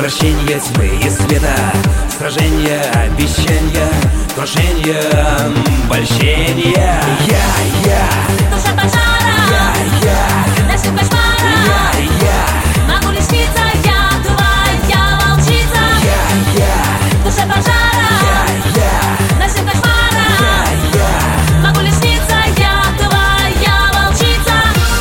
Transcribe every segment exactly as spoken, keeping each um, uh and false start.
Вращение тьмы и света, сражение, обещания, крушение, обольщение. Я, я, душа пожара, я, я, ночным кошмаром, я, я, могу лишь сниться, я твоя волчица. я, я, Душа пожара, я, я, ночным кошмаром, я. могу лишь сниться, я твоя волчица.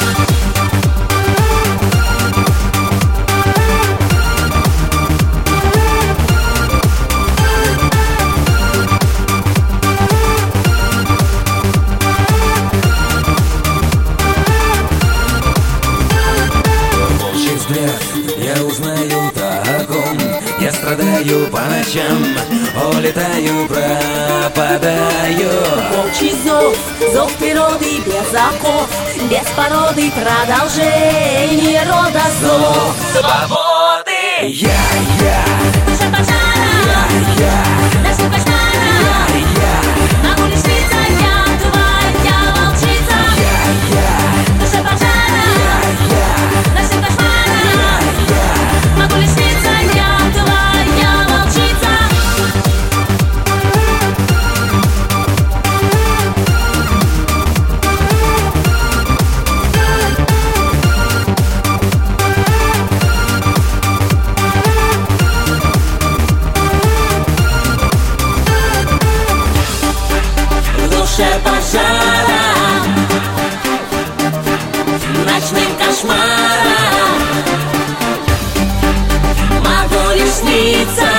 Волчий взгляд, я узнаю то, о ком я страдаю по ночам, улетаю, пропадаю. Волчий зов, зов природы без оков, без породы, продолжение рода зов свободы. Я, я, Душа пожара, я, я, ночным кошмаром, я, могу лишь сниться, я твоя волчица. я, Душа пожара, ночным кошмаром, могу лишь сниться, я твоя волчица. В душе пожара, ночным кошмаром, могу лишь сниться,